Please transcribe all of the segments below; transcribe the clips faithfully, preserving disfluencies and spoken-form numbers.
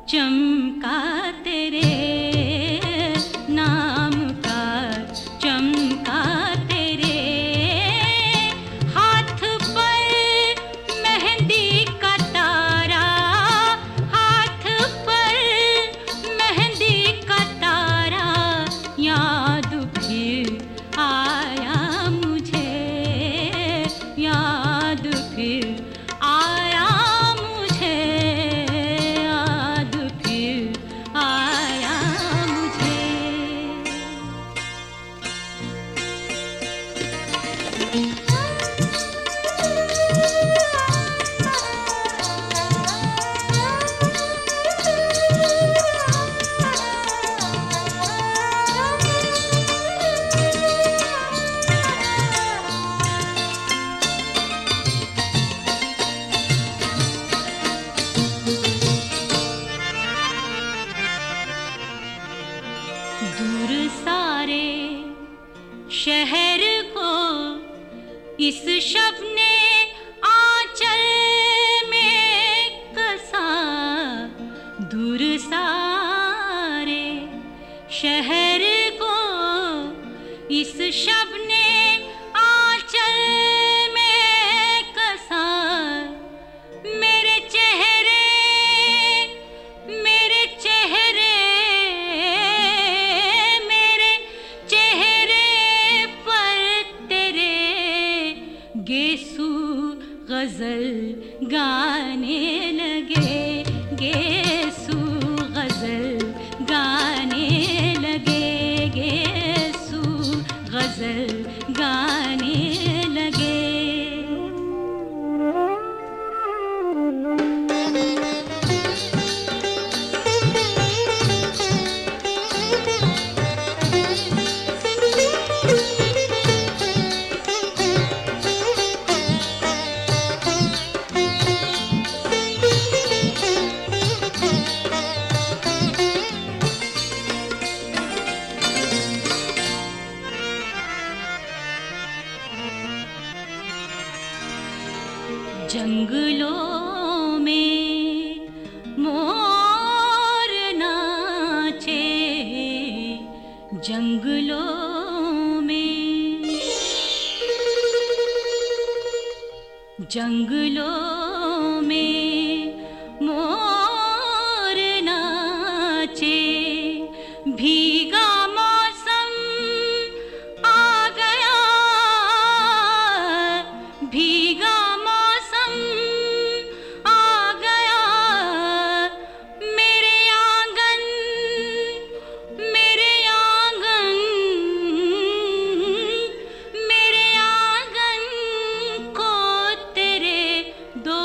चमका तेरे नाम का, चमका तेरे हाथ पर मेहंदी का तारा, हाथ पर मेहंदी का तारा, याद फिर आया मुझे, याद फिर आया मुझे, याद फिर आया मुझे। दूर सारे शहर को इस शब ने आंचल में कसा, दूर सारे शहर को इस शब ने आंचल में कसा, मेरे चेहरे मेरे चेहरे मेरे चेहरे पर तेरे गेसू गजल गाने लगे, गेसू गजल गाने लगे, गेसू गजल गाने लगे। जंगलों में मोर नाचे, जंगलों में जंगलों में मोर नाचे, भीगा मौसम आ गया, भीगा मौसम आ गया, मेरे आंगन मेरे आंगन मेरे आंगन को तेरे दो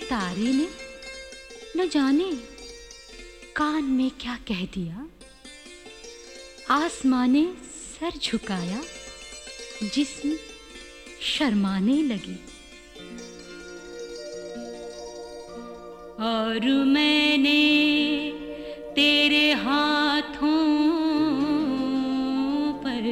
तारे ने न जाने कान में क्या कह दिया। आसमां ने सर झुकाया, जिस्म शर्माने लगी। और मैंने तेरे हाथों पर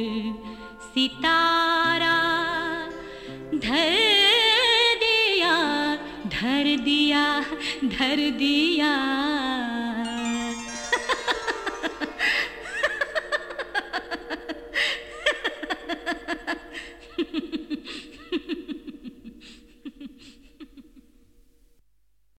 सितारा धर दिया, धर दिया, धर दिया।